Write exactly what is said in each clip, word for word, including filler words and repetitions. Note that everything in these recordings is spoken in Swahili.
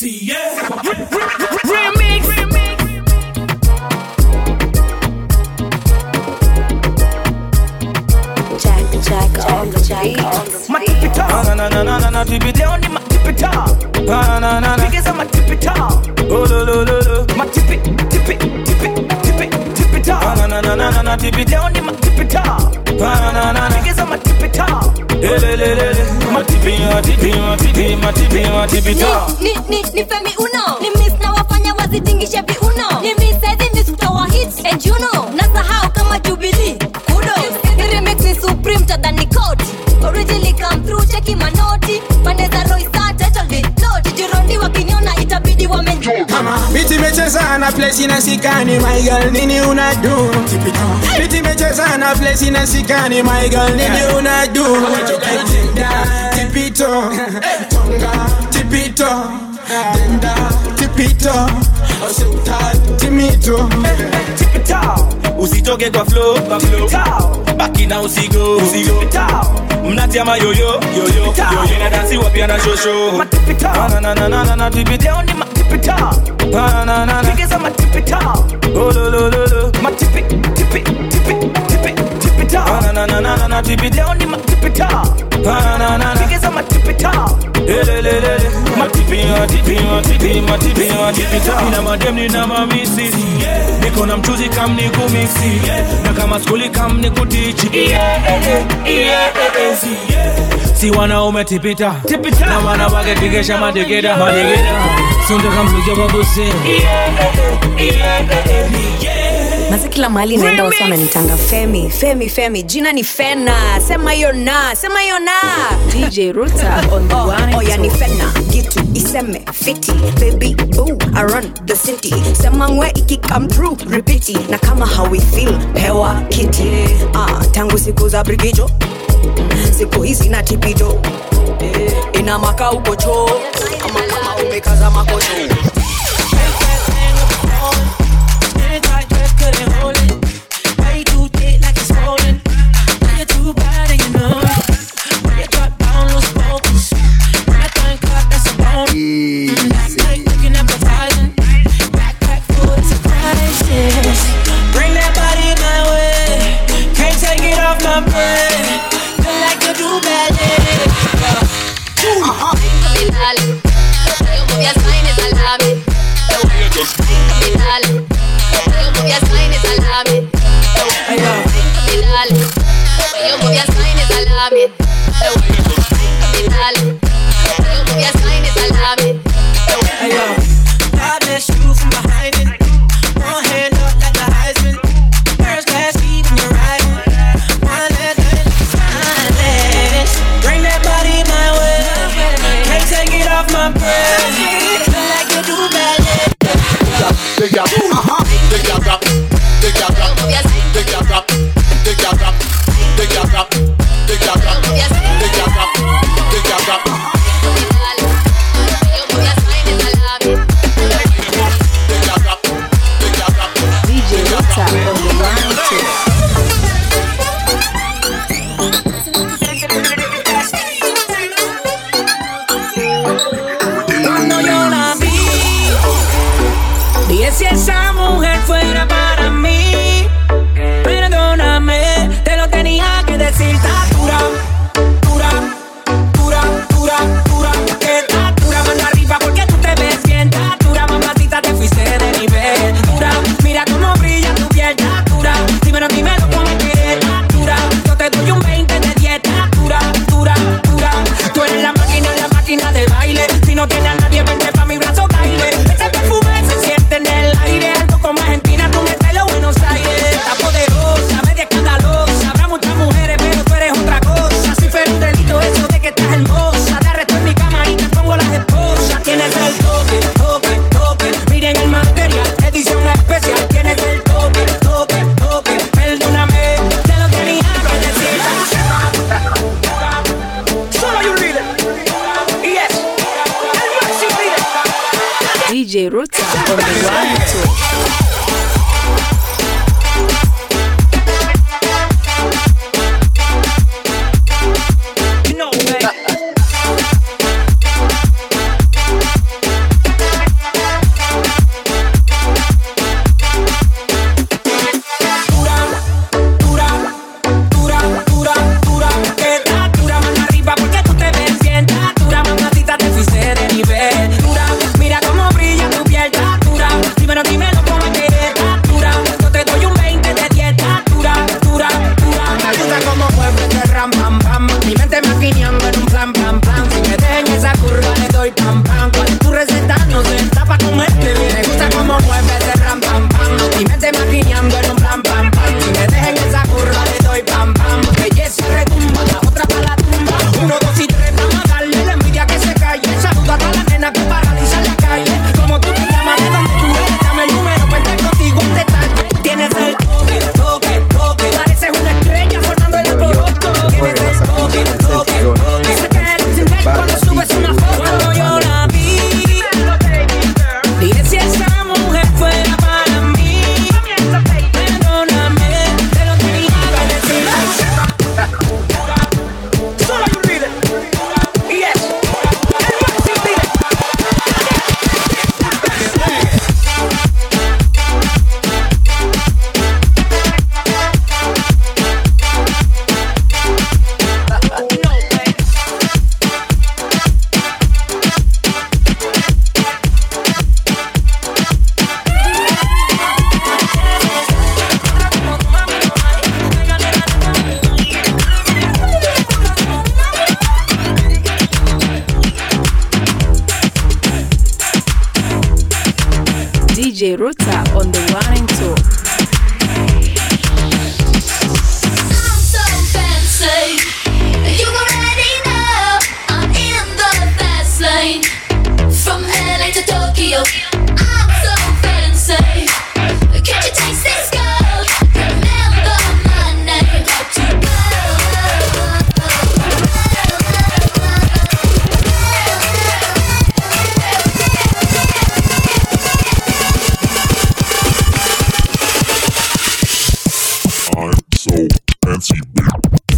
See, yeah. Remix. Jack, Jack on the beat. My tippy top. Na na na na na na tippy down in my tippy top. Na na na na. Because I'm a tippy top. Oh lo lo lo lo. My tippy tippy tippy tippy tippy top. Na na na na na na tippy down in my tippy top. Na na na na. Because I'm a tippy top. Le le le le. My tippy my tippy my tippy my tippy my tippy top. Ni ni ni femi uno. Ni miss na wafanya wazitingishe viuno. Ni miss hizi miss kutoa hits and you know. Nasahau kama Jubilee. Kudos. Ni remix ni supreme tadhani koti. Originally come through cheki manoti. Paneza Roy Star title the load. Jirondi wakiniona itabidi wamenjua. Mama, biti mecheza na place inasikani my girl nini unadu? Biti mecheza na place inasikani my girl nini unadu? Tipito, tonga, tipito, denda, tipito, osuta, timito, tipito. Usitoke kwa flow, kwa flow. Baki na usigo, usigo. Mnatia mayoyo, yoyo, yoyo. Na dansi wapia na shosho. Ma tipito. Na na na na na na tipito ni ma tipito. Na na na na. Because I'm a tipito. Oh lo lo lo lo. Ma tipi, tipi, tipi, tipi, tipito. Na na na na na na tipito ni ma tipito. Na na na na. Because I'm a tipito. Le le le le. Ma tipi, ma tipi, ma tipi, ma tipi, ma tipito. Nina madem nina mamisi. Niko na mchuzi kam ni kumisi. Na kama skuli kam ni kutichi. Yeah, yeah, yeah, yeah. Si wanaume tipita tipita na wana wake tigesha madegeda madegeda sunde kamsuje babuse Mazi kila mahali naenda watu wananitanga Femi, Femi, Femi, jina ni Fena. Sema hiyo na, sema hiyo na. D J Ruta on the one. Oh ya ni Fena, gitu, iseme, fiti. Baby, boo, I run the city. Sema ngwe iki come through, repeat it. Na kama how we feel, pewa kiti. Ah, tangu siku za brigijo siku hizi na tipido ina maka uko cho ama kama umekaza makocho. Bring that body my way, can't take it off my brain. Si esa mujer fuera para mí, perdóname, te lo tenía que decir. Está dura, dura, dura, dura, dura. Que está dura, manda arriba porque tú te ves bien. Está dura, mamacita, te fuiste de nivel. Dura, mira cómo brilla tu piel. Está dura, dímelo, dímelo cómo me quieres. Está dura, yo te doy un veinte de dieta. Dura, dura, dura. Tú eres la máquina, la máquina de baile. Si no tienes a nadie, vente pa' mi brazo, baile. Ese perfume se siente en el aire, algo como Argentina, tú metes los Buenos Aires. Está poderosa, media escandalosa. Habrá muchas mujeres, pero tú eres otra cosa. Si fuera un delito eso de que estás hermosa, te arresto en mi cama y te pongo las esposas. Tienes el toque, toque, toque. Miren el material, edición especial. Tienes el toque, toque, toque. Perdóname, te lo tenía que decir. Solo hay un líder. Y es el máximo líder. D J Ruta on the one two. J Ruta on the one and two. I'm so fancy. You already know I'm in the fast lane. From L A to Tokyo, I'm so fancy. Can't you taste this gold? Remember my name. Got to go. I'm so fancy, bitch.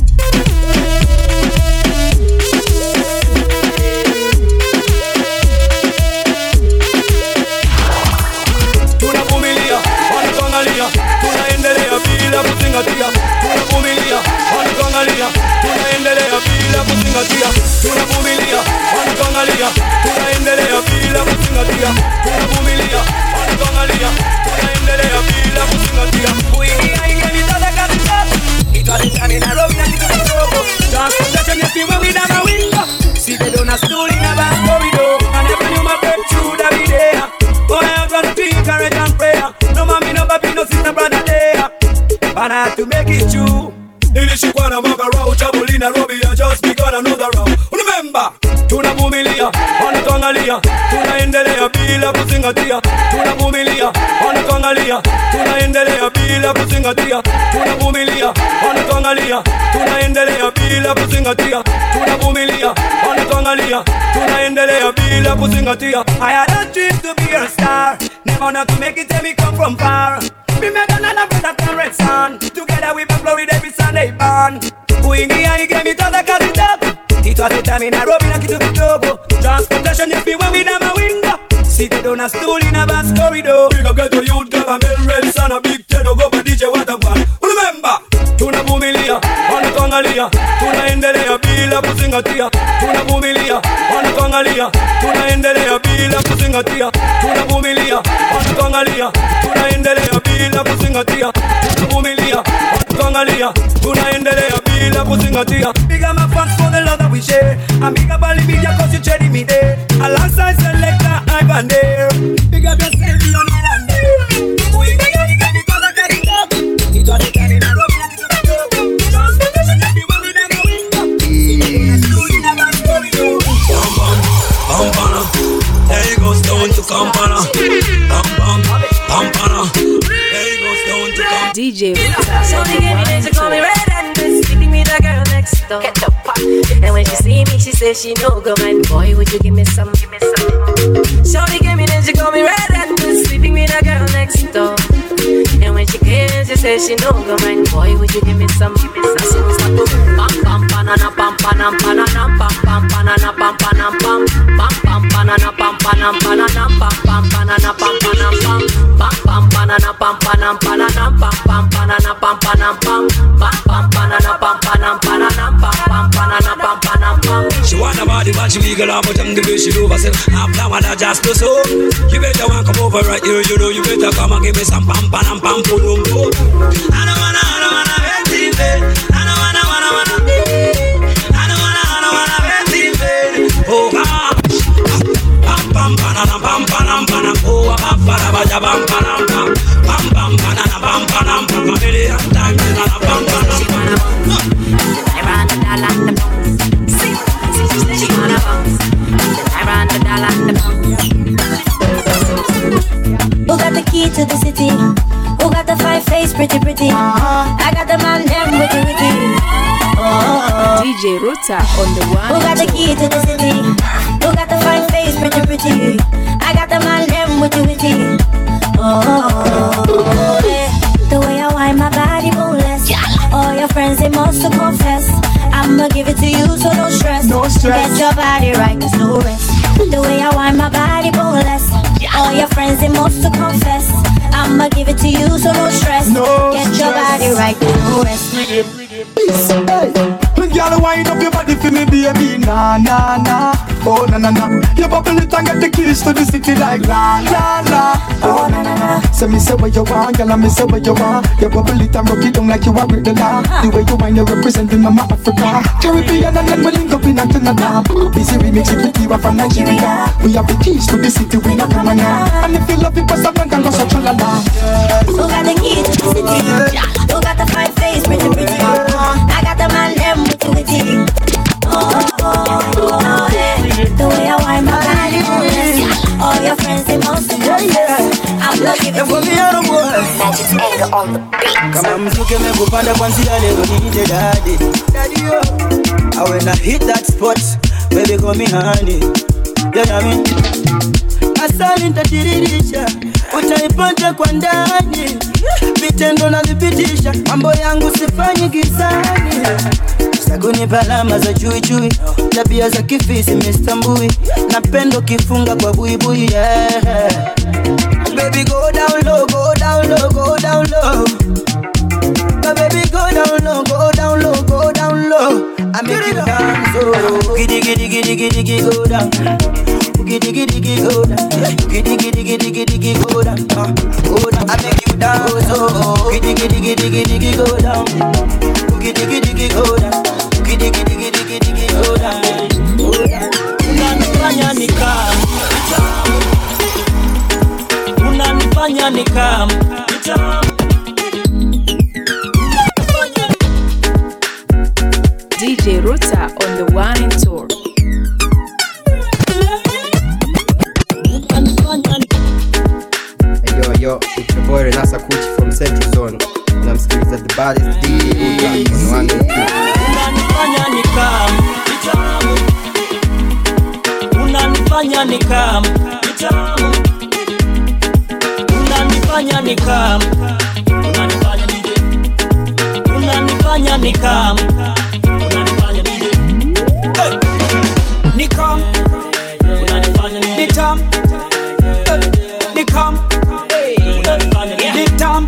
Tunavumilia, wanatuangalia, tunaendelea bila kuzingatia. Tunavumilia, wanatuangalia, tunaendelea bila kuzingatia. Tunavumilia, wanatuangalia, tunaendelea bila kuzingatia. Tunavumilia, wanatuangalia, tunaendelea bila kuzingatia. Kuingia ingenitaka kabisa. Italetani Nairobi na kitu kidogo. Transportation ya simu wina mawinga. See they don't have stool in a back corridor. And every new my breakthrough that be there. Boy, I'm gonna be courage and prayer. No mommy, no papi, no sister, brother there. But I have to make it true. Nilishikwa na mwaka rao, trouble in Nairobi, I just begun another round. Remember, tunavumilia, wanatuangalia, tunaendelea bila kuzingatia. Tunavumilia, wanatuangalia, tunaendelea bila kuzingatia. Tunavumilia, wanatuangalia, tunaendelea bila kuzingatia. Tunavumilia, wanatuangalia, tunaendelea bila kuzingatia. I had a dream to be a star, never not to make it till me come from far. Me make another brother from Red Sun. Together we back Florida every Sunday born. Kuingia ingemitaka kabitabu. Itwa tutami Nairobi na kitu kidogo. Transportation you feel when we down my window. See they don't have stool in a bus corridor. Big up get to youth, girl, I'm Red Sun. A big Tedo go for D J Waterfall. Remember, tunavumilia, wanatuangalia, tunaendelea bila kuzingatia. Tunavumilia, wanatuangalia, tunaendelea bila kuzingatia. Tunavumilia, wanatuangalia, tunaendelea bila kuzingatia. Tunavumilia, wanatuangalia, tunaendelea bila kuzingatia. Big up my fans for the love that we share. And big up all the media cause you treating me there. Alongside Selector Ivan there. Big up yourself, you're not on there. We big up, you can be called a carry dog. It's all the time in a rope. There he goes down to Kampala. Bam bam, Kampala. There he goes down to Kampala. D J Ruta So on they the get me one then and she call me two. red and this sleeping with the girl next door. Get the pop. And when she see me, she says she no go mind. Boy, would you give me some? Give me some. So they get me then she call me red and this sleeping with the girl next door. And when she came, she says she no go mind. Boy, would you give me some? Give me some. Pam pam banana pam banana banana pam pam banana pam banana pam pam pam banana pam banana banana pam pam banana pam banana pam pam pam banana pam banana banana pam pam banana pam banana pam pam pam banana pam banana banana pam pam banana pam banana pam. She want a body but she legal out but I'm the way she do herself. I'm down with her just so. You better want come over right here, you know you better come and give me some pam pam pam pam pum pum. I don't wanna, I don't wanna get in bed. I don't wanna, wanna, wanna. I don't wanna, I don't wanna get in bed. Oh gosh. Pam pam banana pam pam pam. Oh pam pam pam pam pam pam. Pam pam banana pam pam pam. A million times banana pam pam pam. I ran the dollar and the bounce. See, see, she said she wanna bounce. I ran the dollar and the bounce. Who got the key to the city? Who got the five face pretty pretty? I got the man them witty witty. Oh. D J Ruta on the one Who got and the two. key to the city? Who got the five face pretty pretty? I got the man them witty witty. Oh. Yeah. The way I wind my body boneless. All your friends they must to confess. I'ma give it to you so no stress. No stress. Get your body right, there's no rest. The way I wind my body boneless. All your friends they must to confess. I'ma give it to you so no stress. No Get your stress. body right, no rest. Hey, girl, wind up your body for me, baby. Nah, nah, nah. Oh na na na, you bubble it and get the keys to the city like la la la. Oh na na na, say me say what you want, girl, I me say what you want. You bubble it and rock it down like you are with the law. The way you wind, you representing Mama Africa, Caribbean, and then we link up in Canada. Busy remix with Kiwa from Nigeria. We have the keys to the city, we not come now. And if you love it, pass up and go so la la. Who got the keys to the city? Who got the fine face, pretty pretty? I got the man them with the tea. Oh, oh, oh, yeah. The way I wind my body, oh, all your friends they must know, yes. I'm looking for me out of work. Magic's anger on the beat. Kama mzuke mekupanda kwanzia leo niite daddy. Daddy yo. And when I hit that spot, baby call me honey. You know me? Asali nitatirisha, utaipata kwa ndani. Vitendo na vipitisha, mambo yangu sifanyi gizani. Saguni palama za chui chui, tabia za kifisi mistambui. Napendo kifunga kwa bui bui, yeah. Baby go down low, go down low, go down low. My baby go down low, go down low, go down low. I make you dance, oh. Giddy giddy giddy giddy giddy go down. Giddy giddy giddy go down. Giddy giddy giddy giddy giddy go down. Go down. I make you dance, oh. Giddy giddy giddy giddy giddy go down. Giddy giddy giddy go down. Giddy giddy giddy giddy giddy go down. Unanifanya nikam, unanifanya nikam. D J Ruta on the one and tour. Hey, yo, yo, it's your boy Renasa Kuchi from Central Zone. And I'm still at the baddest D J Ruta on one and two. Unanifanya nikam, unanifanya nikam, unanifanya nikam, unanifanya nikam, unanifanya nikam, unanifanya nikam, unanifanya nikam, nikam, nikam.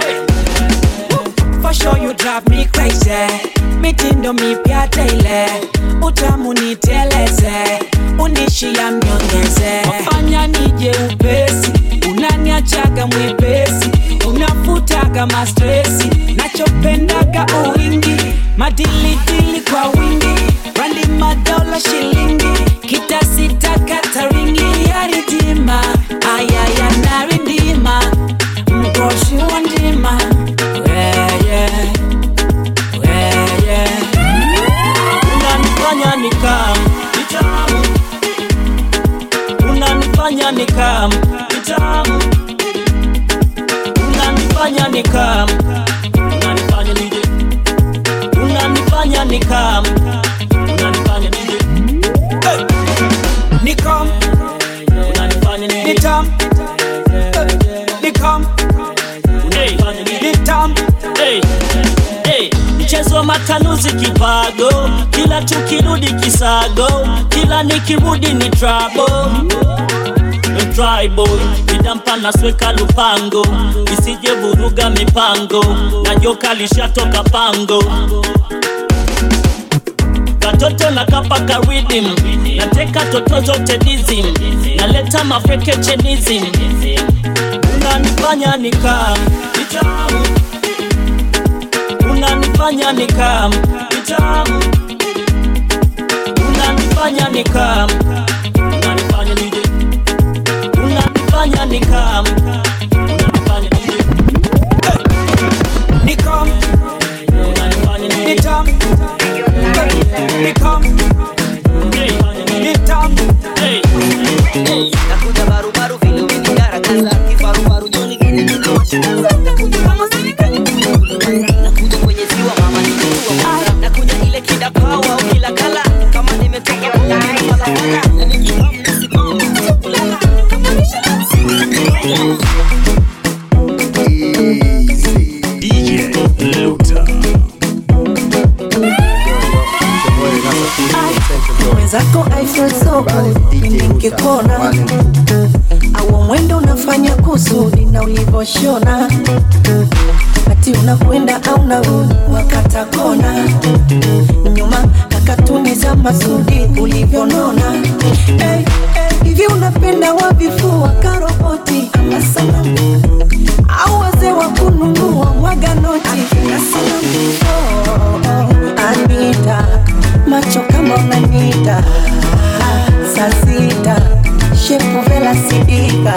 For sure you drive me crazy. Mitindo mipya daily. Utamu niteleze. Unishi ya mnyongeze. Wafanya nije upesi. Unaniachaga mwepesi. Unafutaga mastresi. Nachopendaga uwingi. Madili dili kwa wingi. Randi madola shilingi. Kita sita kataringi. Yaridima. Ayaya narindima. Mkoshi wandima. Yeah, yeah. Yeah, yeah. Unanifanya nikam, unanifanya nikam, unanifanya nikam, unanifanya nije, unanifanya nikam, unanifanya nije, nikam, unanifanya nije, nitam, nikam, unanifanya nije, nitam, hey, hey. Mchezo matanuzi kipago, kila tukirudi kisago, kila nikirudi ni trouble. Tribal, vidampa na sweka lupango, isije vuruga mipango, na joka lishatoka pango. Katoto na kapaka rhythm, nateka toto zote dizim, naleta mafreke chenism. Unanifanya nikam, unanifanya nikam, unanifanya nikam, unanifanya nije, unanifanya nikam, unanifanya nije, nikam, unanifanya nije, nitam, nikam, nitam, hey, hey. Nakuja baru baru vile umeniara kaza, kifaru faru joni gini nina wachikaza. Nakuja kama serikali nakuja kwenye ziwa mama nikiwa nakuja ile kida kawa au kila kala kama nimetoka kwa mala mala na nikifamu nisimamu kulala kama nishalansi D J Ruta. Mwenzako I feel so good nikikona, au mwendo unafanya kusudi na ulivoshona, ati unakwenda au narudi wakata kona, nyuma katuni za Masudi ulivyonona. Hey, hey, hivi unapenda wavifua karoboti ama sanamu au wazee wa kununua mwaga noti? Akina sanamu. Oh, oh, Anita, macho kama unanita. Sasita, shepu vela sidika.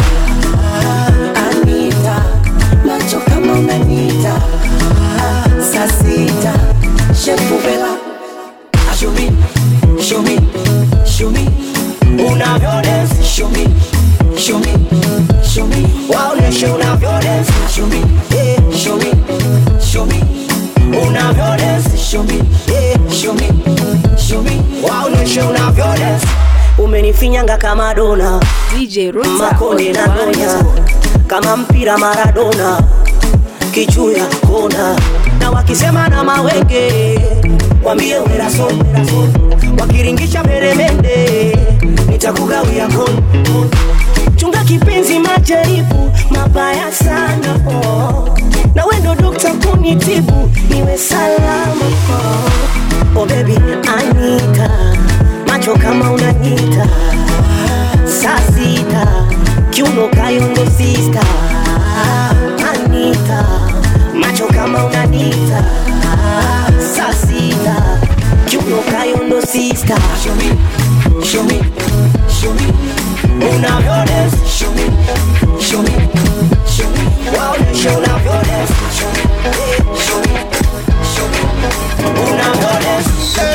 Anita, macho kama unanita. Sasita, shepu vela. Show me, show me, show me. Unavyo dance, show me, show me, show me. Waoneshe unavyo dance, show me, yeah, show me, show me. Unavyo dance, show me, yeah, show me, show me. Waoneshe unavyo dance. Umenifinyanga kama dona D J Ruta Makoni na donya kama mpira Maradona kichuya kona na wakisema na mawenge wambie uneraso wakiringisha peremende nitakugawia kono chunga kipenzi majaribu mabaya sana oh. Na wendo dokta kunitibu niwe salama oh. Oh baby Anita macho kama unanita Sasita kiuno kayondo sister Anita macho kama unanita Sasita kiuno kayondo sister. Show me, show me, show me. Unavyo dance, show me, show me, show me. Waoneshe unavyo dance, show me, show me, show me. Unavyo dance.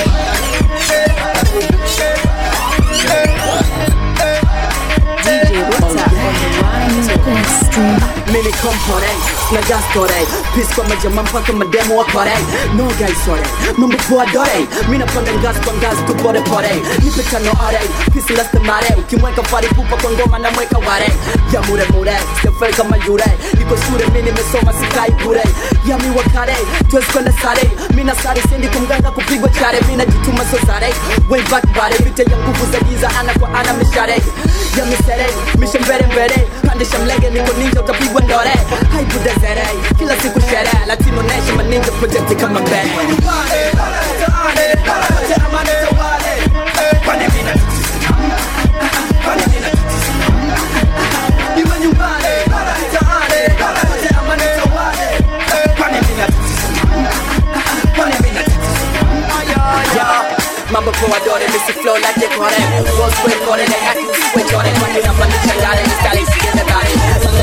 D J Ruta on the line. Mini component, na just tore Peace kwa majama mpaka mademo wa kore No guys sorry, mambo kwa dore Mina panga ngas kwa ngas kupore pore Nipe tano ore, peace lasta mare Ukimweka fari pupa kwa ngoma na mweka ware Ya mure mure, stefel kama yure Iko shure mini mesoma sikai bure Ya mi wakare, tuwezi kwenda sare Mina sare sendi kumganga kupigwa chare Mina jituma so sare, way back bare Vite ya nguvu za giza ana kwa ana mishare Ya misere, mishe mbere mbere Pandisha mlege niko ninja utapigwa ndore Hai buda zere, kila siku shere Latino nation maninja projecti kama mbere Mambo kwa dore, missy flow like they call it Rose way for it, they have to switch on it Fucking up on the chagare, it's starting to get the body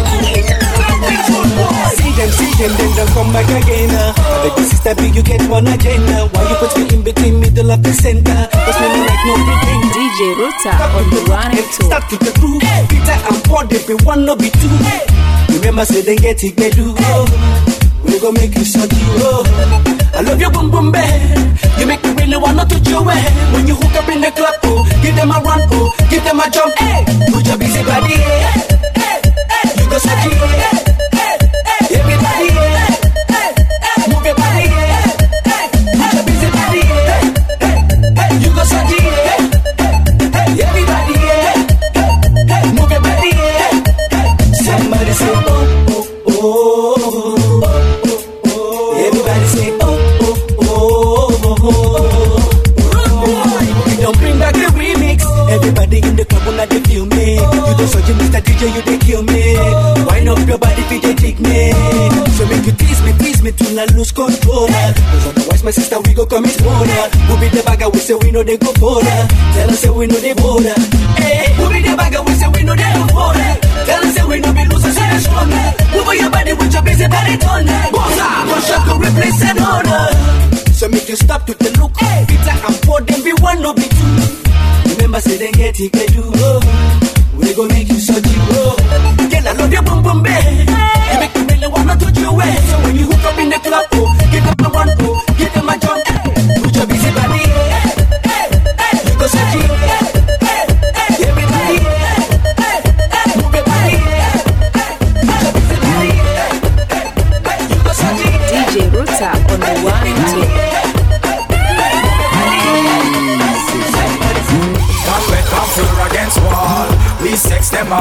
See them, see them, then they'll come back again uh. But this is the big, you get one agenda Why you put me in between middle of the center Cause me no like no pretend D J Ruta on the one and two. Start with the crew Peter and Paul, they be one, no be two Remember say they get it, they do We gon' make you suck you oh. I love your boom boom bang. You make me really wanna touch your way. When you hook up in the club, oh, give them a run, oh, give them a jump, hey. Put your busy body, hey, hey, hey. You go suck it, hey, hey, hey. Everybody, hey, hey, hey. Move your body, hey, hey. Put your busy body, hey, hey, hey. You go suck it, hey, hey, hey. Everybody, hey, hey, hey. Move your body, hey, hey. Somebody say, oh, oh, oh, oh, oh, oh. Everybody say, oh. Everybody in the club wanna they feel me. You don't search Mister D J, you they kill me. Wind up your body if they take me. So make you tease me, tease me till I lose control. Cause otherwise my sister we go commit murder. Who be the bagger, we say we know they go for that. Tell us say we know they border. Hey, who be the bagger, we say we know they go for that. Tell us say we know be losers, say they're stronger. Move your body with your busy body thunder. Bossa, one shot to replace an order. So make you stop to the look. Peter and Paul, them be one, no be two. Remember say they get it, they do oh. We gon' make you suck you oh. Girl, I love your boom boom bang. You make me really wanna touch your way. So when you hook up in the club, oh, give them a run, oh, give them a jump, hey. Put your busy body, hey, hey, hey. You go suck it, hey, hey, hey. Everybody, hey, hey, hey. Move your body, hey, hey. Put your busy body, hey, hey, hey. You go suck it, D J Ruta on the one and two. Come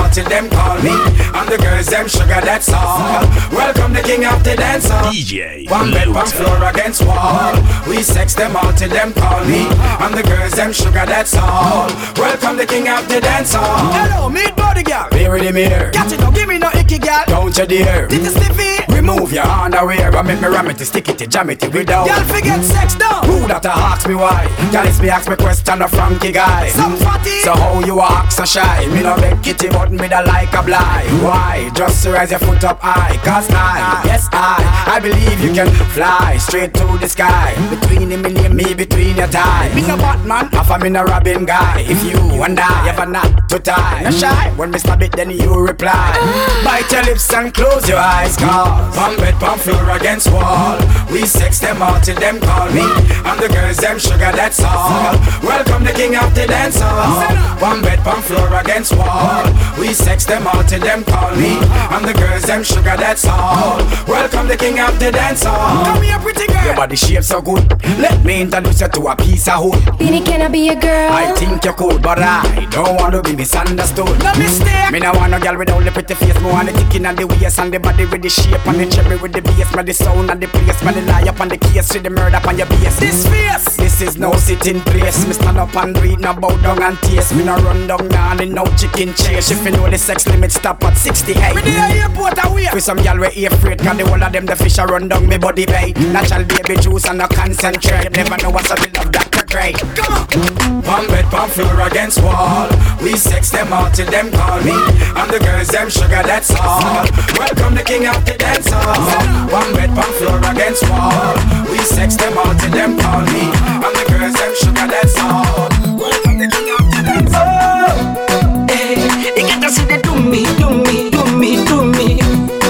till them call me. And the girls them sugar, that's all. Welcome the king of the dance hall. D J One bed, one floor against wall. We sex them all till them call me. And the girls them sugar, that's all. Welcome the king of the dance hall. Hello, meet body girl. Here with the mirror. Catch it, don't give me no icky girl. Don't you dare. Did you stiffy? Remove your underwear and make me ram it, stick it, jam it without. Girl, forget sex down. Who that a ask me why? Girl, it's me ask me question a Frankie guy. Some fatty. So how you a act so shy? Me no beg kitty but me da like a blind. Why? Just to raise your foot up high. Cause I, yes I, I believe you can fly straight to the sky. Between him and me, between your thighs. Me no Batman, half a me no Robin guy. If you and I ever not to tie, no shy. When me stab it then you reply. Bite your lips and close your eyes. Cause one bed, one floor against wall. We sex them all till them call me. And the girls them sugar, that's all. Welcome the king of the dance hall. One bed, one floor against wall. We sex them all till them call me. And the girls them sugar, that's all. Welcome the king of the dance hall. Come here, pretty girl. Your body shape so good. Let me introduce you to a piece of wood. Beanie, can I be a girl? I think you're cool, but I don't want to be misunderstood. No mistake. Me no want no girl without the pretty face. Me want the kicking and the waist and the body with the shape and the cherry with the bass. Me the sound and the place. Me the lie up on the case with the murder on your base. This face. This is no sitting place. Me stand up and read, no bow down and taste. Me no run down now and no chicken chase. If you know the sex limit stop at sixty-eight. Me the airport away. For some y'all we afraid, cause the whole of them the fish a run down me body bay. Natural baby juice and no concentrate. Never know what's up with love that great. Come on. One bed, one floor against wall. We sex them all till them call me. And the girls them sugar, that's all. Welcome the king of the dance hall. One bed, one floor against wall. We sex them all till them call me. And the girls them sugar, that's all. Welcome the king of the dance hall. Oh, hey, you get to see they do me, do me, do me, do me.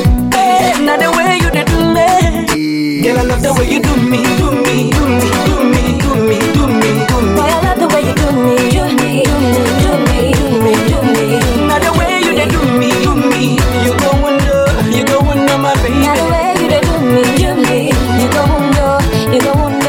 Hey, now the way you they do me. Girl, I love the way you do me, do me, do me, do me, do me, do me, do me. Boy, I love the way you do me, do me, do me, do me, do me. Now the way you they do me, do me. You go under, you go under my baby. Now the way you they do me, do me. You go under, you go under.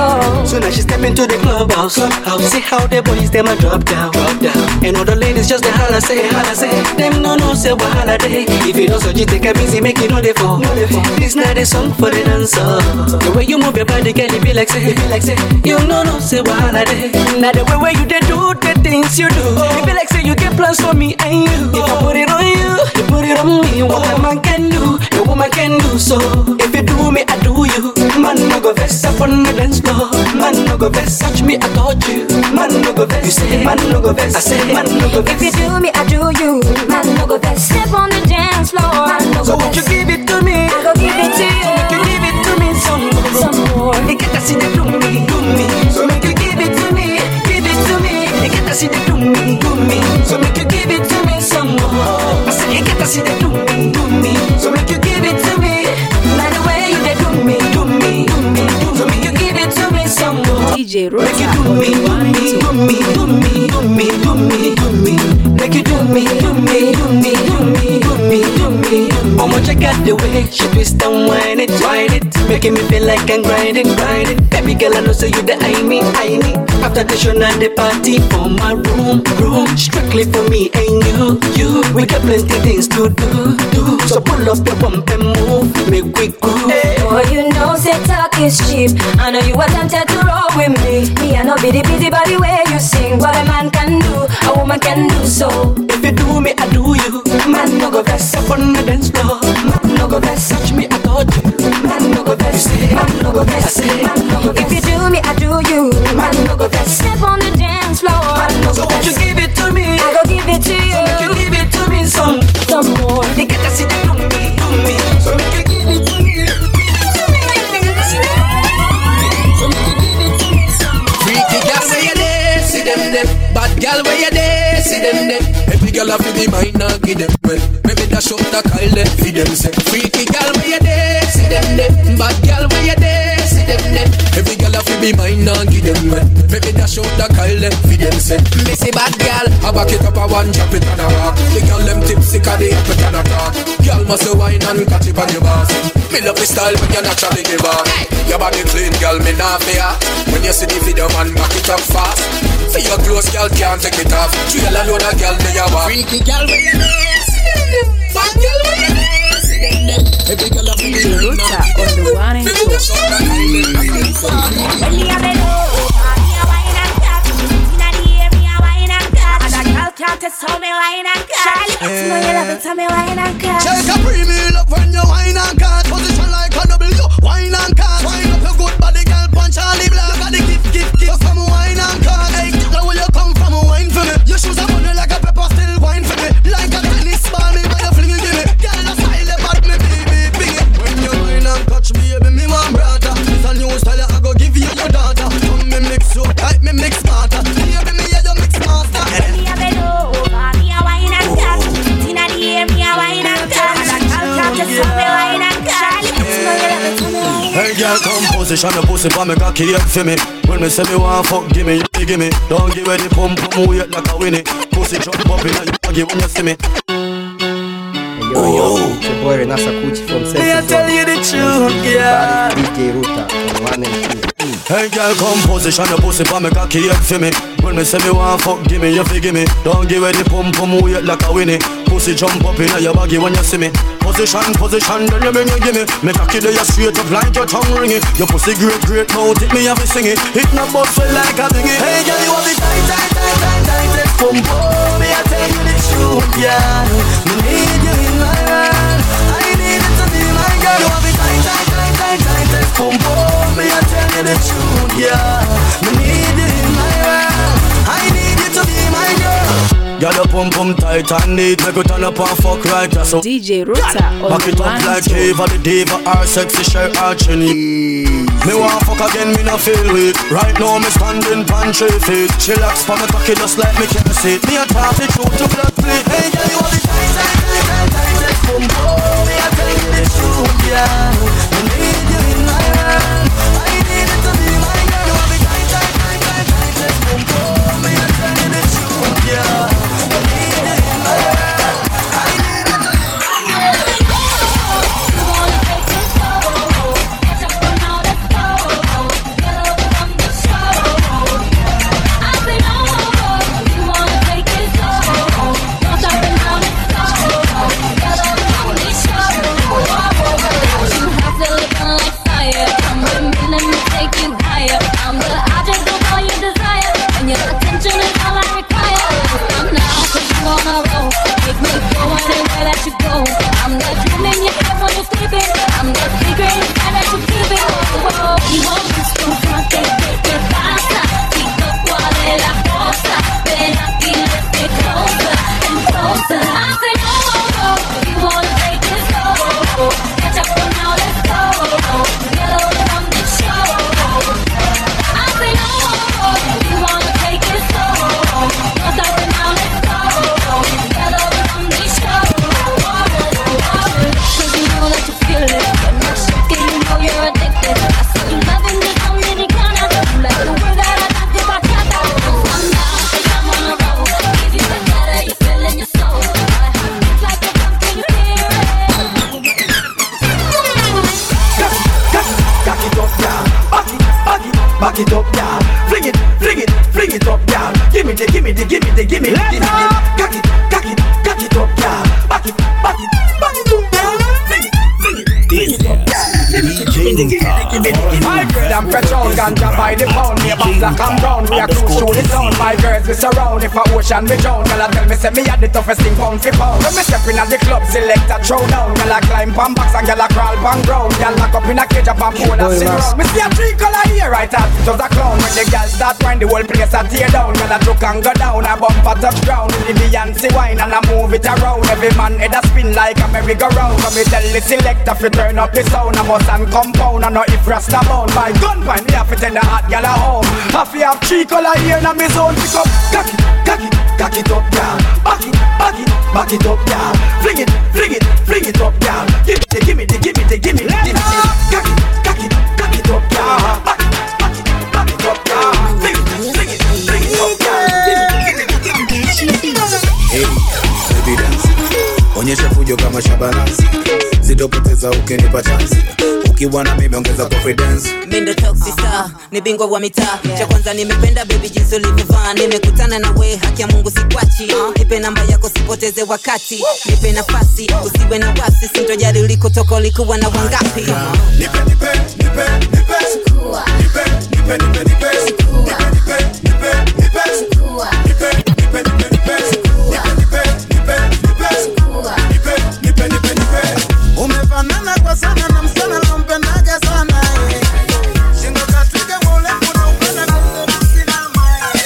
So now she step into the clubhouse, clubhouse. See how the boys them a drop down, drop down. And all the ladies just the holla say, holla say. Them no no say what holiday. If you don't so you take a busy, make it know they fall. This not a song for the dancer. The way you move your body, girl, it be like say, it be like say. You no no say what holiday. Now the way where you they do the things you do, it be like say you get plans for me and you. If I put it on you, you put it on me. What a man can do, a woman can do so. If you do me, I do you. Man no go vex up on the dance floor. Man no go vex, touch me, I touch you. Man no go vex, you say. Man no go vex, I say. Man no go vex. If you do me, I do you. Man no go vex. Step on the dance floor. Man no so go won't vex. you give it to me? I go give it to you. So make you give it to me some more. Some more. You get to see the do me, do me. So make you give it to me, give it to me. You get to see the do me, do me. So make you give it to me some more. I say you get to see the do me, do me. So make you give it to me. Now the way you they do me, do me, do me, do me. So make you give it to me some more. D J Rota. Make you do me, do me, do me, do me, do me, do me, do me. Make you do me, do me, do me, do me, do me, do me. I'ma check out the way she twist and whine it, whine it, making me feel like I'm grinding, grinding. Baby girl, I know so you the I me, I me. After the show and the party for my room, room, strictly for me and you, you. We got plenty things to do, do. So pull up your bump and move, make we groove. Boy, you know say talk is cheap. I know you attempted to roll with me. Me, I know be the busy body where you sing. What a man can do, a woman can do so. If you do me, I do you. Man no go vex up on the dance floor. Man no go vex, touch me, I touch you. Man no go vex, man no go vex, I say. Man no go vex. If you do me, I do you. Man no go vex. Step on the dance floor. Man no go vex. So won't you give it to me? I go give it to you. So make you give it to me some, some more. You get to see the do me, do me. So make you give it to me. Freaky girl where you there, see them there. Bad girl where you there, see them there. Every girl have to be mine and give them well. Maybe dash up the Kyle there, feed them say. Freaky girl where you there, see them there. Bad girl where you there, see them there. Every girl have to be mine and give them well. Maybe dash up the Kyle there, feed them say. Me say bad girl, I back it up a one, drop it on a rock. The girl them tipsy 'cause they up it on a talk. Girl must wine and catch it on your boss. Me love the style when you naturally give up. Your body clean, girl, me not fear. When you see the video, man, back it up fast. For your clothes, girl can't take it off. Trail a load of girl they a walk. Freaky girl where you there? Bad girl where you there? Every girl a feel it. Ruta on the one and two. When me a bend over, me a wine and cat. Inna the air, me a wine and cat. And a girl can't test how me wine and cat. You know you love it, tell me wine and cat. Take a premium up when you wine and cat. Position like a W, wine and cat. Wine up your good body, girl, punch all the black. Got the gift, gift, gift. Come wine and cat. Hey, girl, where you come from, wine for me. Your shoes are funny like a pepper, still wine for me. Like a tennis ball, me by your fling, give me. Girl, the style about me, baby, bing it. When you wine and touch me, baby, me want brother. It's a new style, I go give you your daughter. Come me mix you, type me mix smarter. Baby, me yeah, you mix master. Me a bend over, me a wine and cat. Inna the air, me a wine and cat. And a girl can't test how me wine and cat. You know you love it, tell me wine. Hey girl, come position your pussy for me, cocky head for me. When me say me want fuck, give me, you give me. Don't give me the pump, pump, wait like a winnie. Pussy jump up in and you buggy when you see me. Yo, yo, it's your boy Renasa Kuchi from Central. May I tell you the truth, yeah. D J Ruta on one and two. Hey girl, come position your pussy for me, cocky head for me. When me say me want fuck, give me, you give me. Don't give me the pump, pump, wait like a winnie. Pussy jump up in and you buggy when you see me. Position, position, then you bring you give me. Me cocky there you straight up like your tongue ringing. Your pussy great, great mouth, it me have to sing it. It not bust like a thingy. Hey girl, you have it tight, tight, tight, tight, tight, tight. Come on, me I tell you the truth, yeah. Me need you in my world. I need it to be my girl. You have it tight, tight, tight, tight, tight, tight. Come on, me I tell you the truth, yeah. Me need you in my world. I need you to be my girl. Girl, your pum pum tight and neat. Make it turn up and fuck right, yeah. So D J Ruta on back it the up one like and two. Eva the diva, our sexy shirt, our chinny. Me want fuck again, me not feel weak. Right now me standing pan three feet. Chillax for me cocky just like me can't see it. Me a talk it through to blood plate. Hey girl, you want it tight, tight, tight, tight, tight, tight. Boom, boom, me a tell you the truth, yeah. I need you in my world. I need it to be my girl. You want it tight, tight, tight, tight, tight, tight. Boom, boom, me a tell you the truth, yeah. I need you in my world. I need it to be my girl. Back it up, yeah. Fling it, fling it, fling it up, yeah. Give me the, give me the, give me the, give me the, give me the. Cock it, cock it, cock it up, yeah. Back it, back it, back it up, yeah. Fling it, fling it, fling it up, yeah. Give me the, give me the, give me the, give me the. My girl, I'm petrol, ganja by the pound. Me a box black and brown. We a cruise through the zone. My girls we surround. If a ocean we drown, girl a tell me say me a the toughest thing pound for pound. When me step in at the club, select a throw down. Girl a climb pan box and girl a crawl pan ground. Girl lock up in a cage up and pull and sit round. Me see a three color here right at it was a clown. When the girl start wine, the whole place a tear down. Girl a joke and go down, a bumper touch ground. The Beyonce wine and a move it around. Every man head a spin like a merry-go-round. So me tell the selector fi turn up the sound. I must and compound and no if rasta bound. My gun point me have to tell the hot girl a home. Have to have three color here in me zone. Pick up, cock it, cock it, cock it up, yeah. Back it, back it, back it up, yeah. Fling it, fling it, fling it up, yeah. Give me the, give me the, give me the, give me the, give me the. Cock it, cock it, cock it up, yeah. Back it, back it, back it up, yeah. Fling it, fling it, fling it up, yeah. Give me the, give me the. Hey, baby dance. Onyesha fujo kama Shabanasi. Sitopoteza ukinipa chance. ukiwa na mimi ongeza confidence. Mendo toxic star, ni bingwa wa mitaa. Cha kwanza nimependa baby jinsi ulivyovaa. Nimekutana na we, haki ya Mungu sikwachi. Nipe namba yako sipoteze wakati. Nipe nafasi, usiwe na wasi. Sintojali ulikotoka ulikuwa na wangapi. Nipe, nipe, nipe, nipe. Nipe, nipe, nipe, nipe. Umefanana kwa sana na msana lompendaga sana. Shingo katika urefu na upenda kukurusi na mae.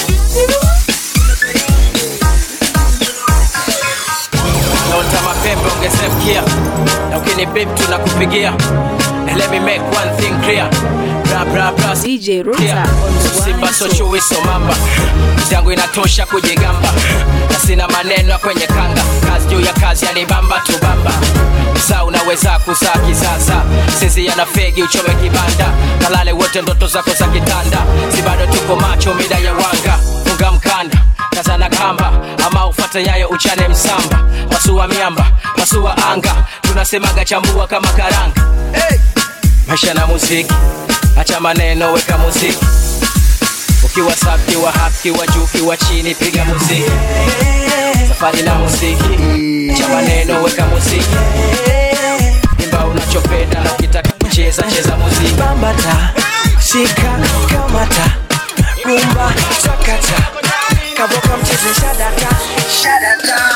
Naota mapembe ungesemkia. Na ukini babe tunakupigia. And let me make one thing clear. Bra bra bra D J Ruta Simba so chui so mamba. Yangu inatosha kujigamba. Na sina maneno kwenye kanga. Kazi juu ya kazi yani bamba tu bamba. Saa unaweza kuzaa kisasa. Sisi yana fegi uchome kibanda. Kalale wote ndoto zako za kitanda. Si bado tuko macho mida ya wanga. Funga mkanda kazana kamba. Ama ufate nyayo uchane msamba. Pasua miamba, pasua anga. Tunasemaga chambua kama karanga. Hey! Maisha na muziki, acha maneno weka muziki. Ukiwa safi, ukiwa happy, ukiwa juu, ukiwa chini piga muziki. Safari na muziki, acha maneno weka muziki. Imba unachopenda na ukitaka kucheza cheza muziki. Bambata, shika, kamata, rumba, sakata. Kaboka mcheze shadaka, shadaka.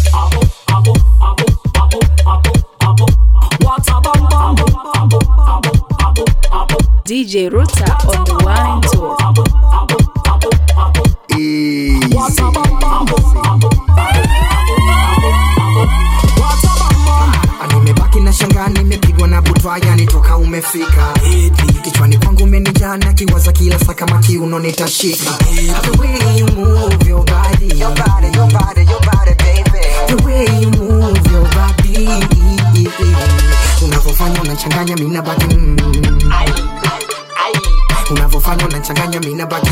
D J Ruta on the one and two. Nimebaki na shanga, nimepigwa na butwa, yani toka umefika. Kichwani kwangu umenijana, kiwaza kila saa kama kiuno nitashika. The way you move your body, your body, your body, your body, baby. The way you move your body, unavofanya unachanganya mimi na baki. Unavofanya unachanganya mimi na baki.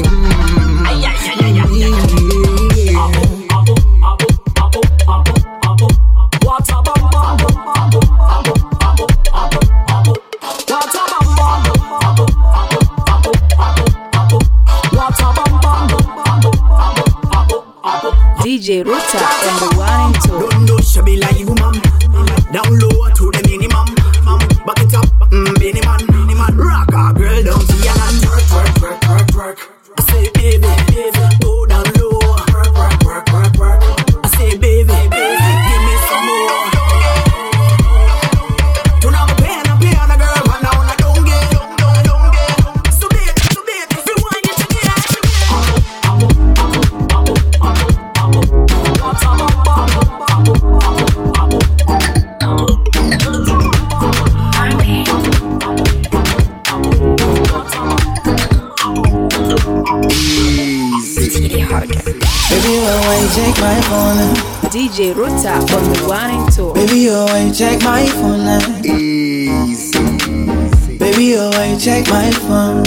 D J Ruta on the one and two. Don't know she be like you, mom. Down low to the minimum. Back it up, mm, minimum. Rock a girl down to your land. Work, work, work, work, work. I say baby, baby, go down low. Work, work, work, work, work. I say baby, baby, give me some more. Tuna mpena pena girl, wana una donge, donge, donge. So baby, so baby, if you want you to get out. Baby, oh, why you take my phone? D J Ruta on the one and two. Baby, oh, why you take my phone? Easy. Baby, oh, why you take my phone?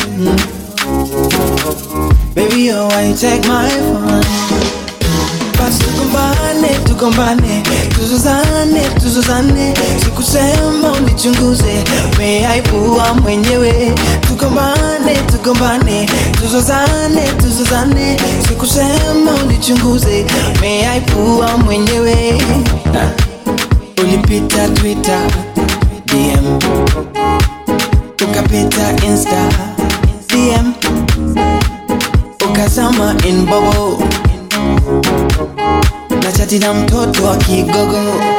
Baby, oh, why you take my phone? Basi tugombane, tugombane, tuzuzane, tuzuzane. Sikusema unichunguze, umeaibua mwenyewe. Tugombane, tugombane, tuzuzane, tuzuzane. Sikusema unichunguze, umeaibua mwenyewe. Ulipita Twitter, D M. Ukapita Insta, D M. Ukazama in bubble. Na chati na mtoto wa kigogo.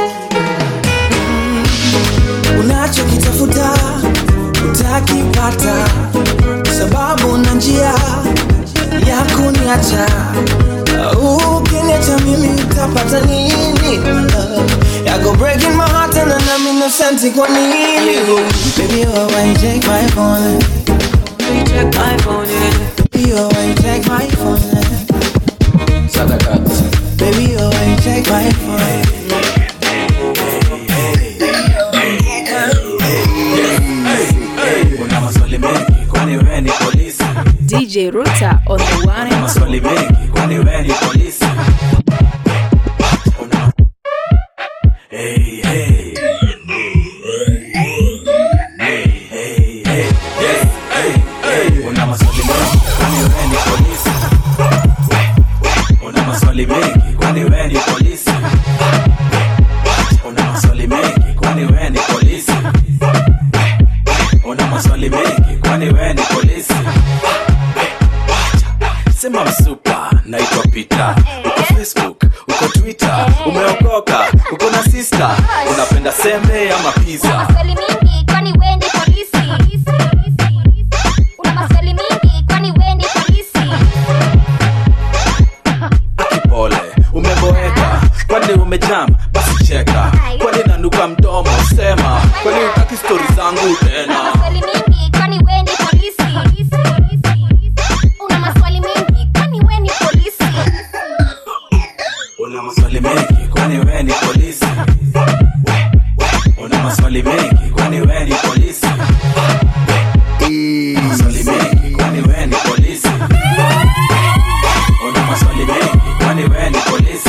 mm. Unachokitafuta utakipata, sababu na njia ya kuniacha. Ukiniacha mimi utapata nini? Ya go breaking my heart and I'm innocent kwa nini? Baby, oh, why you take my phone? You take my phone, yeah. Baby, oh, why you take my phone? Sadakat. Baby, oh, why you take my phone? Kuna maswali mengi, kwani wewe ni polisi? D J Ruta on the one and two. Maswali mengi, kwani wewe ni polisi? Hey, hey. sister, unapenda sembe ama pizza? Una maswali mingi kwani wewe ni polisi? Una maswali mingi kwani wewe ni polisi? Akipole, umeboeka, kwani umejam, basi cheka. Kwani nanuka mdomo, sema. Kwani utaki story zangu tena? Una maswali mingi kwani wewe ni polisi? Una maswali mingi kwani wewe ni polisi? Una maswali mengi, kwani wewe ni polisi? Una maswali mengi, kwani wewe ni polisi? Maswali mengi, kwani wewe ni polisi? Una maswali mengi, kwani wewe ni polisi?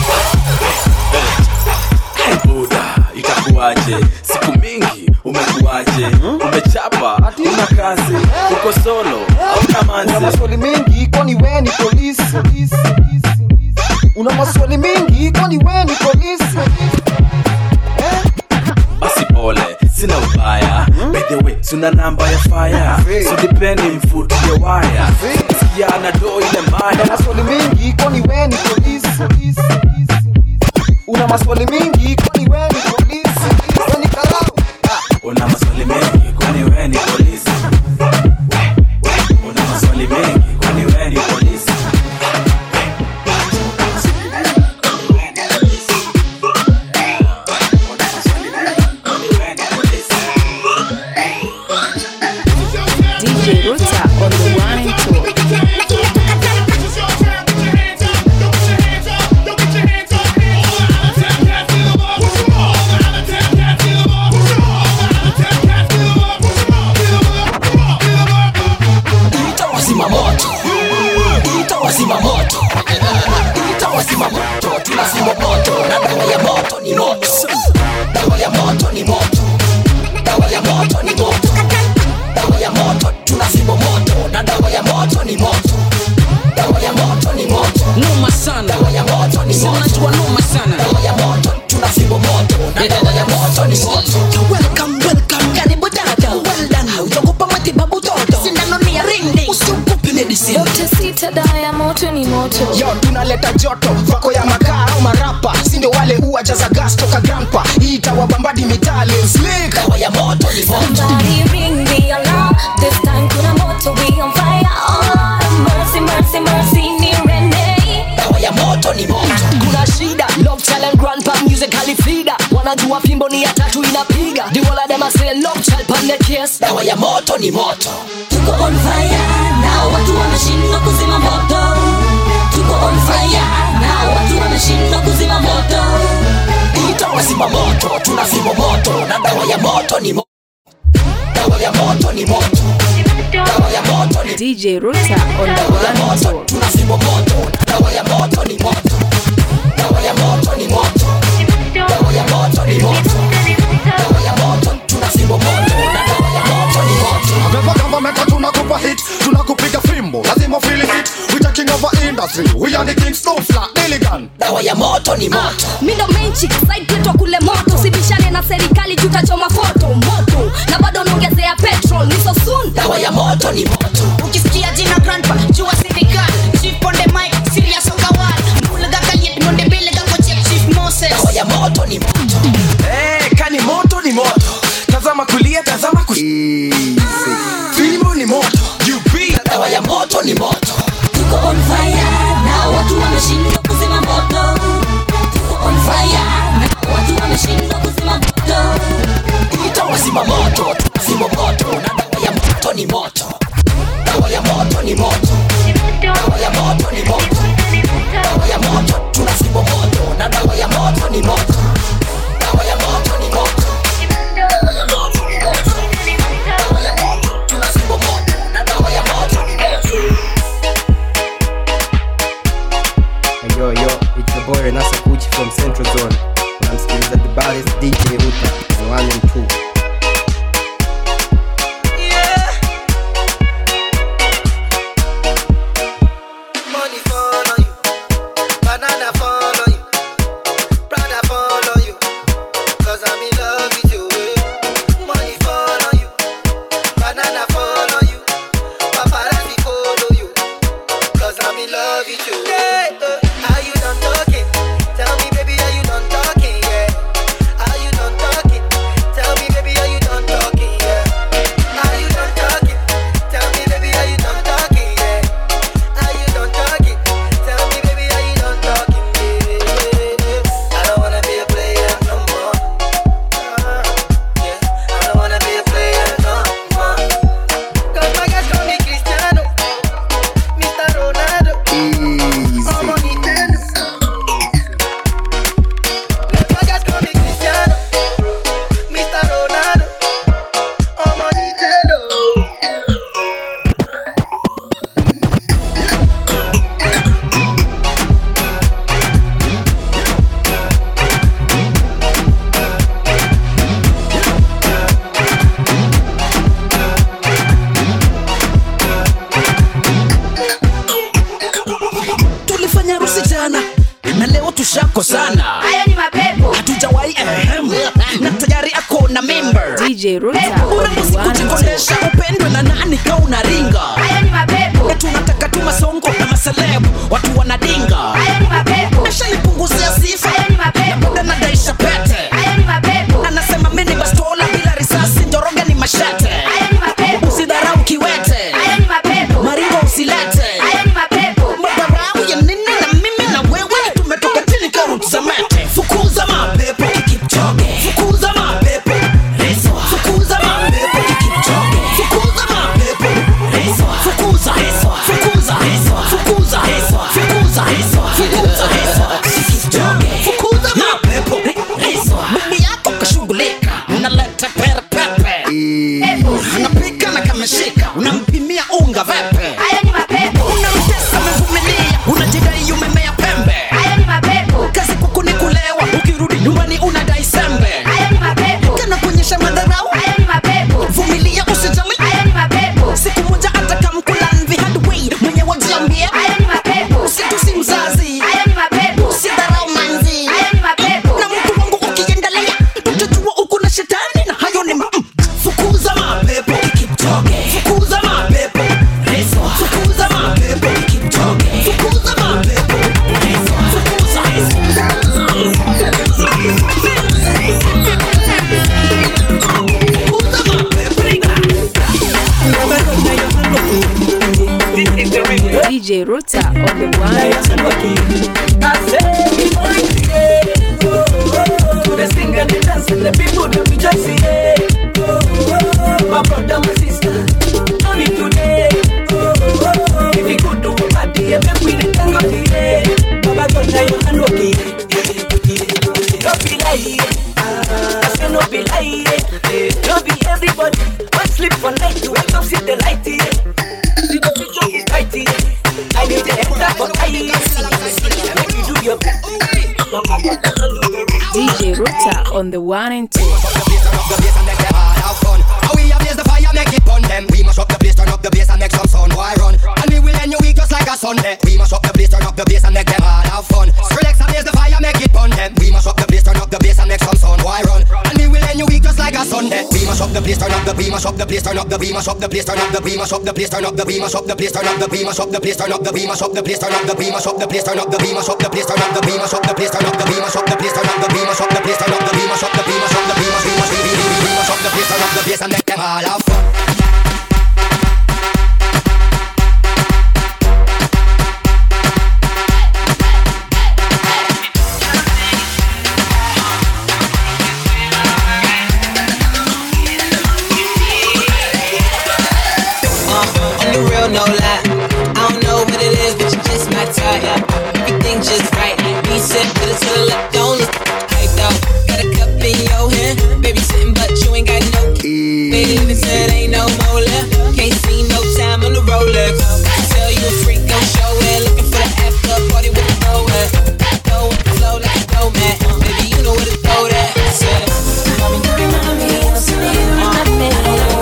Hey Buda, itakuwaje? Siku mingi umekuwaje? Umechapa, una kazi, uko solo, hauna manzi. Una maswali mengi, kwani wewe ni polisi? Una maswali mengi, kwani wewe ni polisi? Basi pole, sina ubaya. By the way, suna namba ya fire. So depende mfuti ya wire. Sikia na do ile maya. Una maswali mengi, kwani wewe ni polisi? Una maswali mengi, kwani wewe ni polisi? Wewe ni karau. Una maswali mengi, kwani wewe ni polisi? Una maswali mengi, kwani wewe ni polisi? D J Ruta on the one and two. Itawazima moto, itawazima moto, itawazima moto, tunazima moto na dawa ya moto ni moto, dawa ya moto ni moto, dawa ya moto ni moto, dawa ya moto, tunazima moto na dawa ya moto ni moto, dawa ya moto ni moto, noma sana, dawa ya moto ni moto, unajua noma sana, dawa ya moto, tunazima moto na dawa ya moto ni moto. Welcome, welcome, karibu dada, well done, utakupa matibabu toto, sindano ni ya ring usiogope medicine. Yote sita dawa ya moto ni moto. Yo, tunaleta joto, vako ya makaa au marapa. Sindo wale uwa jaza gas toka grandpa. Ita wabambadi mitali slick. Dawa ya moto ni moto. Somebody ring the alarm. This time kuna moto, we on fire. Oh, mercy, mercy, mercy, ni Rene. Dawa ya moto ni moto. Kuna shida, love talent grandpa musically feeder. Wanajua fimbo ni ya tatu inapiga. The wall of them a say love child pan the case. Dawa ya moto ni moto. Tuko on fire, now watu wameshindwa kuzima moto. Tuko on fire, now watu wameshindwa kuzima moto. Itawazima moto, tunazima moto na dawa ya moto ni moto. Dawa ya moto ni moto. Dawa ya moto ni D J Ruta on the one and two. tunazima moto na dawa ya moto ni moto. Dawa ya moto ni moto. Dawa ya moto ni moto. Dawa ya moto, tunazima moto na dawa ya moto ni moto. Never government tunakupa hit, tunakupiga fimbo, lazima feel it. We taking over industry, we are the kings, no flat, Milligan. Dawa ya moto ni moto. Mindo main chick, side plate kule moto. Sibishane na serikali tutachoma foto. Moto, na bado nongezea petrol, ni so soon. Dawa ya moto ni moto. Ukisikia jina grandpa, jua serikali. Chief on the mic, serious on kawal. Mulaga kaliet, monde belega kwa check Chief Moses. Dawa ya moto ni moto. Eh, kani moto ni moto. Tazama kulia, tazama kushoto. Fimbo ni moto. You be. Dawa ya moto ni moto. Tuko on fire, now watu wameshindwa kuzima moto. Tuko on fire, now watu wameshindwa kuzima moto. Itawazima moto, tunazima moto na dawa ya moto ni moto. Dawa ya moto ni moto. Dawa ya moto ni moto. Dawa ya moto, tunazima moto na dawa ya moto ni moto. Dawa ya moto ni moto. Dawa ya moto ni moto. Dawa ya moto, tunazima moto na dawa ya moto ni moto. Yo, yo, it's your boy Renasa Kuchi from Central Zone. And I'm still at the baddest D J Ruta on one and two. Money follow you, banana follow you, Prada follow you, cause I'm in love with you. Money follow you, banana follow you, paparazzi follow you, cause I'm in love with you. Yeah, uh, are you done talking? Tell me baby, are you done talking? Yeah. tunakosana. Hayo ni mapepo. Hatujawahi ehem. Na tayari ako na member. D J Ruta. Unamusi kujikondesha upendwe na nani ka unaringa. Hayo ni mapepo. Tunataka tu masongo na maselebu, watu wanadinga. Hayo ni mapepo. Ashanipunguzia sifa. Hayo ni mapepo. Na bado nadaisha pete. Hayo ni mapepo. Anasema mimi ni bastola bila risasi, njoroge ni mashete. Hayo ni mapepo. Usidharau kiwete. Hayo ni mapepo. Maringo usilete. Hayo ni mapepo. Madharau ya nini na mimi na wewe tumetoka chini kama tuzamete. Fukuza mapepo Kipchoge. Fukuza mapepo Reswa. Fukuza mapepo Kipchoge. Fukuza mapepo Reswa. Fukuza Reswa. Fukuza Reswa. Fukuza Reswa. Fukuza Reswa. Fukuza Reswa. Kipchoge. Fukuza mapepo Reswa. Bibi yako kashughulika, unaleta pere pepe. Anapika na kameshika, unampimia unga vepe. Hayo ni mapepo. Unamtesa amevumilia, unajidai umemea pembe. Hayo ni mapepo. Kazi kuku ni kulewa, ukirudi nyumbani unadai sembe. Hayo ni mapepo. Kana kuonyesha madharau. Hayo ni mapepo. Vumilia usijali. Hayo ni mapepo. Siku moja atakamkula nvi hard way, mwenye wajiambie. Hayo ni mapepo. Usitusi mzazi. Hayo ni mapepo. Usidharau manzi. Hayo ni mapepo. Na mtu wangu ukiendelea, utajua uko na shetani na hayo ni ma mm. Fukuza mapepo Kipchoge. Fukuza mapepo Reswa. Fukuza mapepo Kipchoge. Fukuza mapepo Reswa. Fukuza D J Ruta on the one. I say we want to get to the sing and the dance and the people that we just see. My brother, my sister, only today. If you could do a party, if we didn't go today. Baba God, now you can look it. Don't be like I say no be like don't be everybody. One sleep for night, you wake up, see the light here. See the picture is right here. I need the extra for I make you do your best. D J Ruta on the one and two. We ablaze the fire, make it burn them. We mash up the place, turn up the bass and make some sound. Why run? And we will end your week just like a Sunday. We mash up the place, turn up the bass and make them all have fun. Skrillex ablaze the fire, make it burn them. We mash up the place, turn up the bass and make some sound. Why run? And we will end your week just like a Sunday. We mash up the place, turn up the we mash up the place, turn up the we mash up the place, turn up the we mash up the place, turn up the we mash up the place, turn up the we mash up the place, turn up the we mash up the place, turn up the we mash up the place, turn up the we mash up the place, turn up the we mash up the place, turn up the we mash up the place, turn up the we mash up the place, turn up the we mash up the we mash up the we mash we mash we we we mash up the place, turn up the bass and make them all have fun. No lie, I don't know what it is, but you just my type. Everything just right. We sit with it to the left, don't look hyped out. Got a cup in your hand, baby sitting, but you ain't got no key. Baby, even said ain't no more left. Can't see no time on the Rolex. Tell you a freak, go show it. Looking for the after party with the go at. Go with the flow like a go mat. Baby, you know where to throw that. Said, mommy, mommy, mommy, I'm sorry, I'm not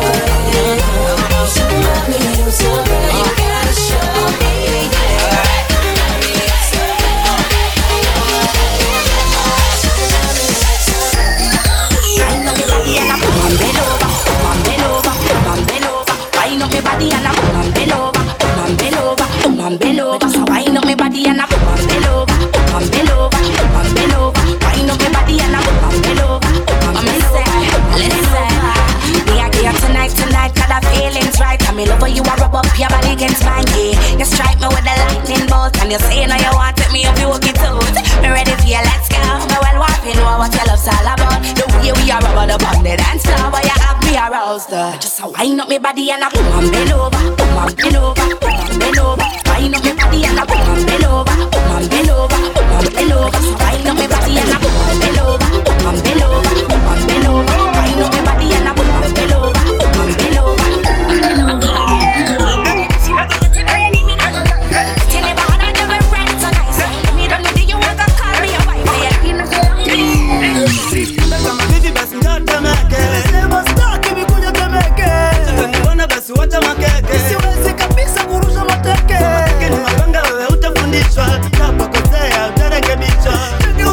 and you say now you want to take me up, you walk it out. Me ready for you, let's go. Me well want to know what your love's all about. The way we are about the bond, the dance floor, but you have me aroused. uh. Just a wind up me body and a boom and bend over, boom and bend over, boom and bend over. Wind up me body and a boom and bend over, boom and bend over, boom and bend over. So wind up me body and a boom and bend over, boom and bend over, boom and bend over. Wind up me body and a boom and bend over, boom and bend over. Wacha makeke, siwezi kabisa kurusha mateke. Mateke ni mapanga, wewe utafundishwa. Napokosea utarekebishwa.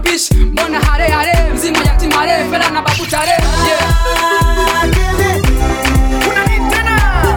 bish mbona hare hare mzima yatimare fela na bakutare yeah. Kuna nini tena?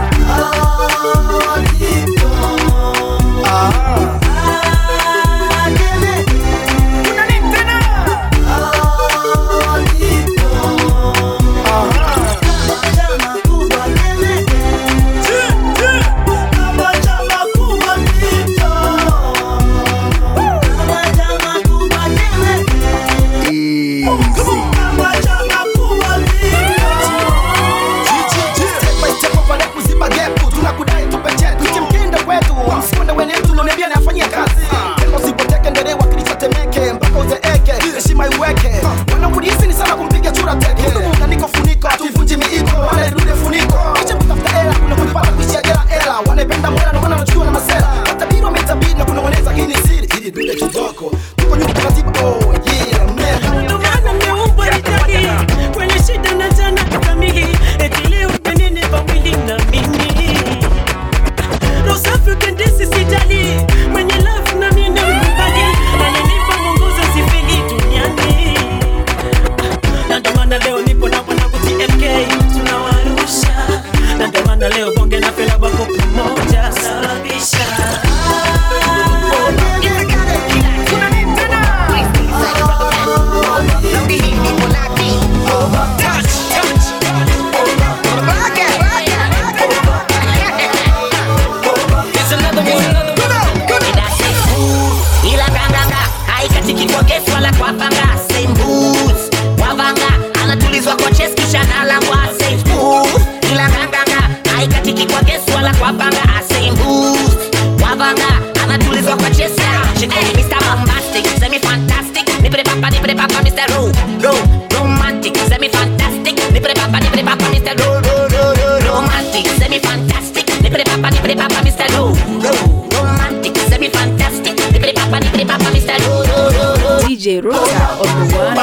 D J Ruta on the one.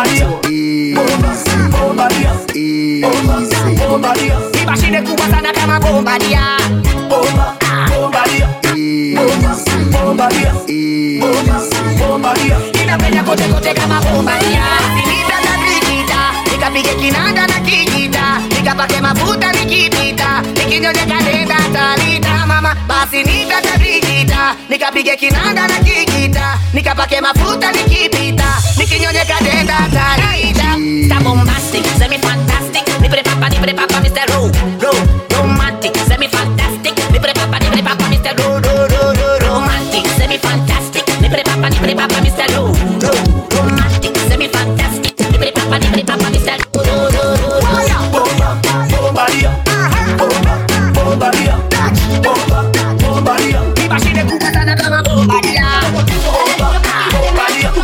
Ibashine kubwa sana kama bombadia. Inapenya kote kote kama bombadia. Sinita na brigida, nikapige kinanda na kijita, nikapake mafuta nikipita, nikinyonye kalenda talita mama. Basi nita brigida, nikapige kinanda na kijita, nikapake mafuta nikipita, nikinyonye kalenda talita. Sta bombastic, semi fantastic, ni pre papa ni pre papa mister Ro, Ro, romantic, semi fantastic, ni pre papa ni pre papa mister Ro, Ro, Ro, Ro, romantic, semi fantastic, ni pre papa ni pre papa mister Ro, Ro, romantic, semi fantastic, ni pre papa ni pre papa mister Ro, Ro, Ro, Ro. Bombadia, bombadia, bombadia, bombadia. Ibashine kubwa sana kama bombadia. Bombadia,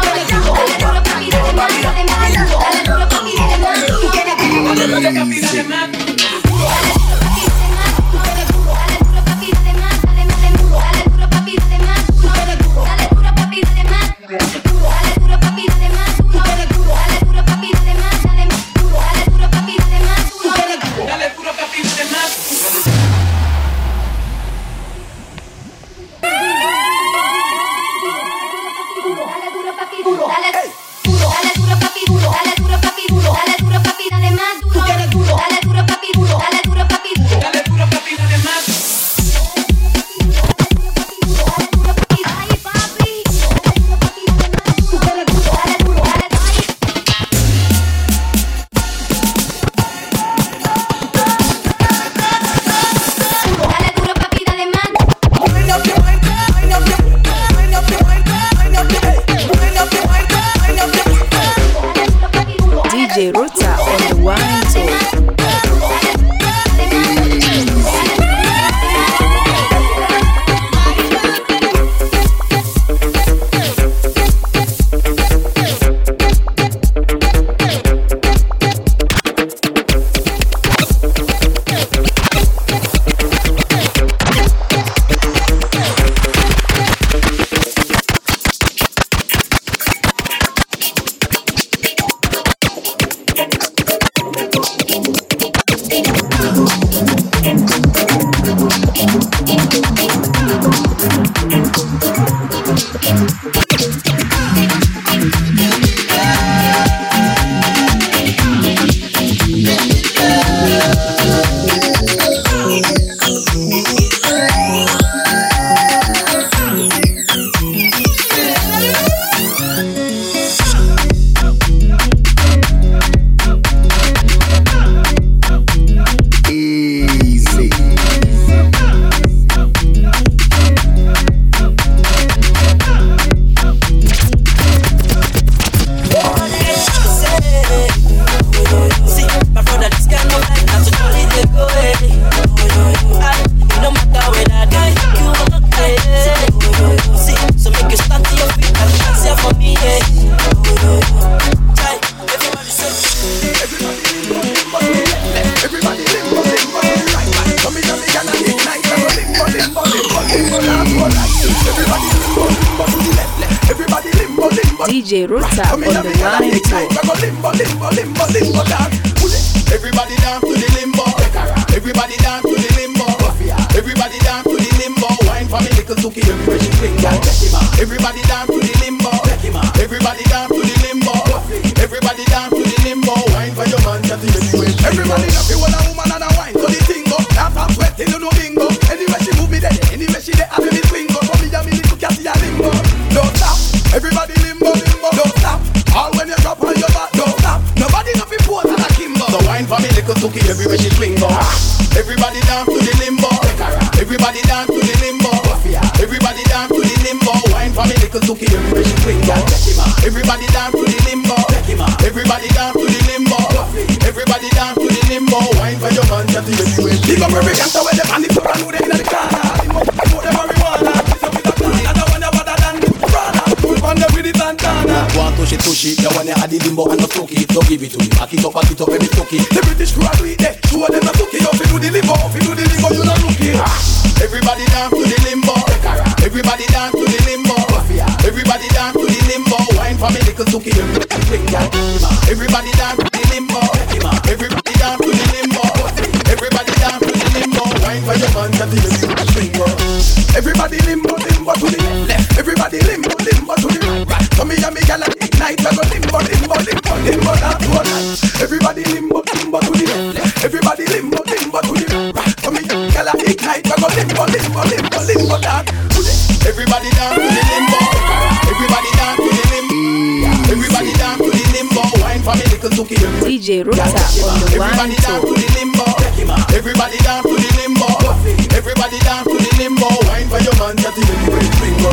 Ruta on the one and two. Limbo, limbo, limbo, limbo, dance. Everybody dance to the limbo. Everybody dance to the limbo. Everybody dance to the limbo. Wine for me, little Suki, everywhere she swing. Everybody dance to the limbo. Everybody dance to the limbo. Everybody dance to the limbo. Wine for your man, just everywhere. Everybody dance to a woman and a wine to the tingo. Dance and sweat till you know bingo. Anywhere she move me there, anywhere she there, I me swing go. For me, I me little catty a limbo. Don't stop. Everybody limbo, limbo. Don't stop. All when you drop on your back, don't stop. Nobody not be poor than a Kimbo. So wine for me, little Suki, everywhere she swing go. Everybody dance to the limbo. Everybody dance to the limbo. Everybody dance to the limbo. Wine for me, little Suki, everywhere she swing go. Everybody dance to the limbo. Everybody dance to the limbo. Everybody dance to the limbo. Wine for your man, just everywhere. Big up every gangster where them hands up and know they in the corner. Put them marijuana. Another one better than the brother. Put on them with the bandana. Want to she touchy, you want to add the limbo and the stokey. Don't give it to me. Back it up, back it up, every stokey. The British crew are do it there. Two of them are stokey. If you do the limbo, if you do the limbo, you not looking. Everybody dance to the limbo. Everybody dance to the limbo. Everybody dance to the limbo. Wine for me, little Suki. Everybody dance to the limbo. Everybody dance to the limbo. Everybody dance to the limbo. Wine for your man, that is the limbo. Everybody limbo, limbo to the left. Everybody limbo, limbo to the right. So me and me gyal ignite, we go limbo, limbo, limbo, limbo down to a night. Everybody limbo, limbo to the left. Everybody limbo, limbo to the right. So me and me gyal ignite, we go limbo, limbo, limbo, limbo down to the. Everybody down to the limbo. Everybody down to the limbo. Everybody down to the limbo. Wine for me, little Suki. D J Ruta on the one Everybody and down to two. the limbo. Everybody down to the limbo. Everybody down to the limbo. Wine for your man, that is the way bingo.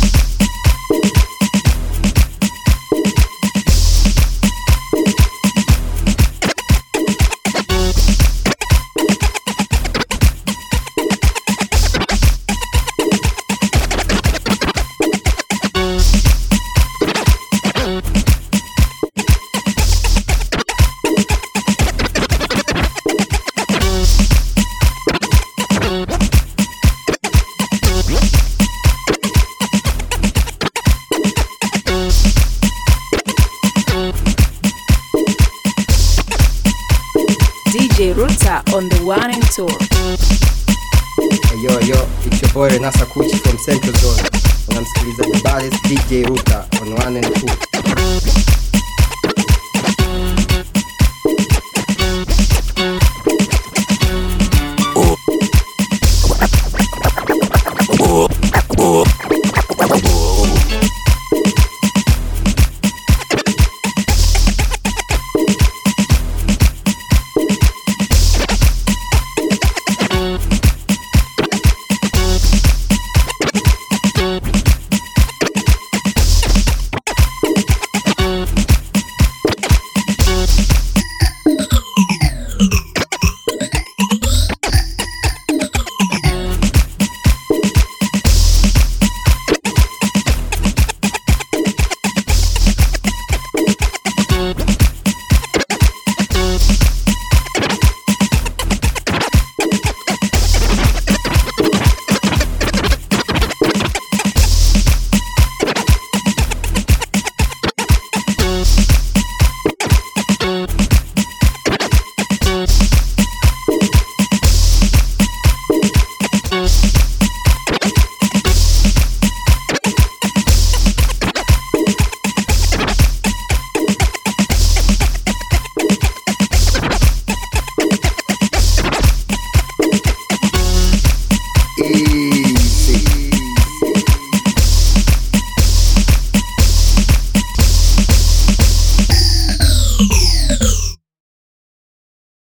D J Ruta on the one and two. Hey, yo, yo, it's your boy Renasa Kuchi from Central Zone. Unamsikiliza the baddest D J Ruta on one and two.